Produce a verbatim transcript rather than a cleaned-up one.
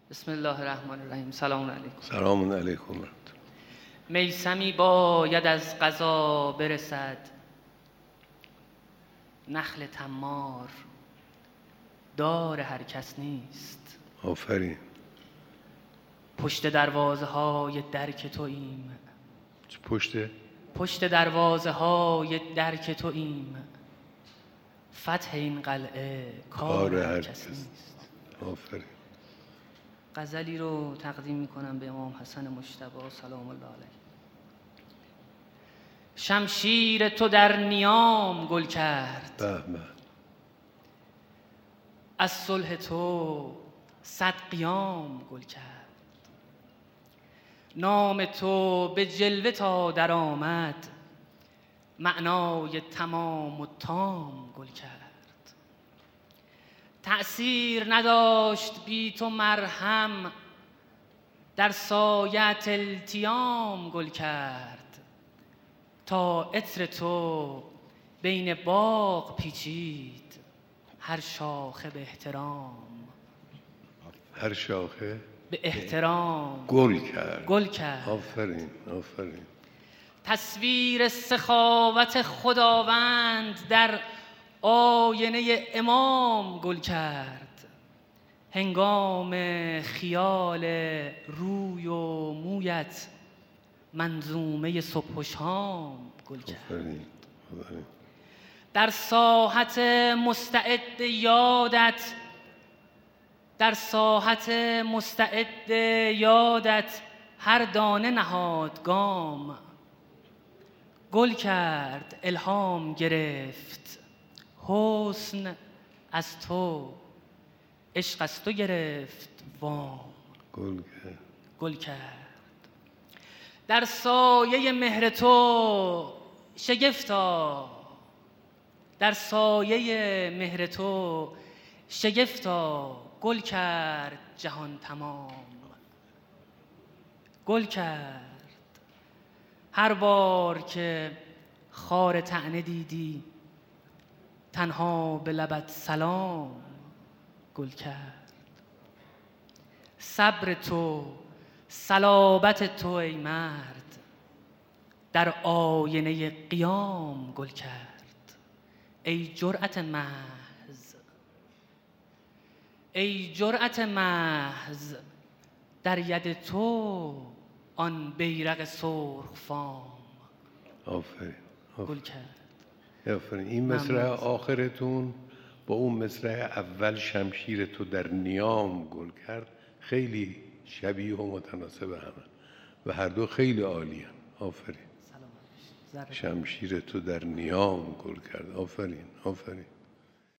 بسم الله الرحمن الرحیم. سلام علیکم. سلام علیکم. میسمی باید از قضا برسد، نخل تمار دار هر کس نیست. آفرین. پشت دروازه های درک توییم، پشت پشت دروازه های درک توییم، فتح این قلعه کار هر کس نیست. آفرین. غزلی رو تقدیم میکنم به امام حسن مجتبی سلام الله علیه. شمشیر تو در نیام گل کرد، به به. از صلح تو صد قیام گل کرد. نام تو به جلوه تا در آمد، معنای تمام و تام گل کرد. تأثیر نداشت بی تو مرهم، در سایت التیام گل کرد. تا عطر تو بین باغ پیچید، هر شاخه به احترام هر شاخه به احترام گل کرد. گل کرد. آفرین آفرین. تصویر سخاوت خداوند در آینه امام گل کرد. هنگام خیال روی و مویت، منظومه صبح و شام گل کرد. آفرین آفرین. در ساحت مستعد یادت، در ساحت مستعد یادت، هر دانه نهاد گام گل کرد. الهام گرفت حسن از تو، عشق از تو گرفت وام گل کرد. گل کرد. در سایه مهر تو شگفتا، در سایه مهر تو شگفتا، گل کرد جهان تمام گل کرد. هر بار که خار طعنه دیدی، تنها به لبت سلام گل کرد. صبر تو صلابت تو ای مرد، در آینه قیام گل کرد. ای جرأت محض، ای جرأت محض، در ید تو آن بیرق سرخ فام آفرین گل کرد. آفرین. این مصرع آخرتون با اون مصرع اول شمشیر تو در نیام گل کرد خیلی شبیه و متناسب همه و هر دو خیلی عالی هم. آفرین. شمشیر تو در نیام گل کرد. آفرین آفرین.